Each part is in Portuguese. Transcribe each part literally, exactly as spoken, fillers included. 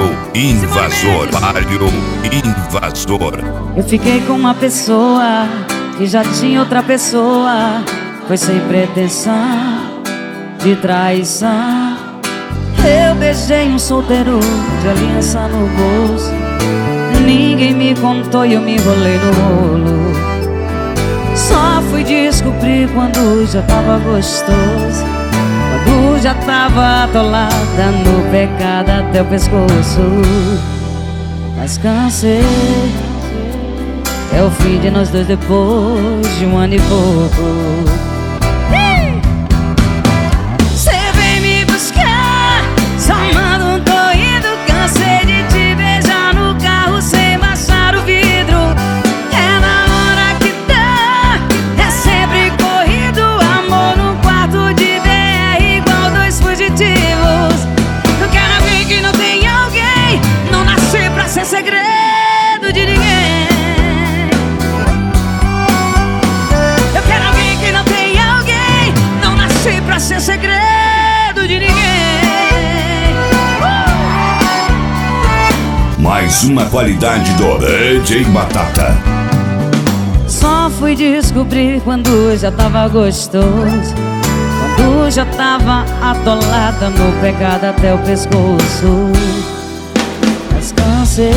Palio Invasor, Palio Invasor. Eu fiquei com uma pessoa que já tinha outra pessoa. Foi sem pretensão de traição. Eu beijei um solteiro de aliança no bolso. Ninguém me contou e eu me enrolei no rolo. Só fui descobrir quando já tava gostoso, quando já tava atolada no pecado até o pescoço. Mas cansei, é o fim de nós dois depois de um ano e pouco. Cê vem me buscar, só manda um tô indo. Cansei de te beijar no carro sem baixar o vidro. É na hora que dá, é sempre corrido. Amor no quarto de B R igual dois fugitivos. Eu quero alguém que não tem alguém, não nasci pra ser segredo de ninguém. Eu quero alguém que não tem alguém, não nasci pra ser segredo de ninguém. Mais uma qualidade do D J Batata. Só fui descobrir quando já tava gostoso, quando já tava atolada no pecado até o pescoço. Mas cansei,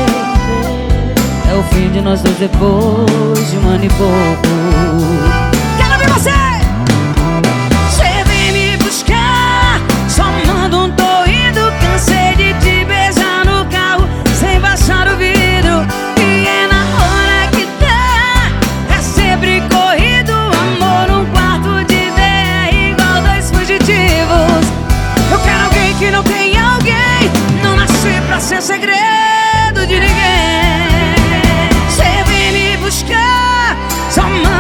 é o fim de nós dois depois de um ano e pouco. Quero ver você! Cê vem me buscar, só manda um tô indo. Cansei de te beijar no carro sem baixar o vidro. E é na hora que dá, é sempre corrido. Amor num quarto de B R igual dois fugitivos. Eu quero alguém que não tem alguém, não nasci pra ser segredo de ninguém. Cê vem me buscar, só manda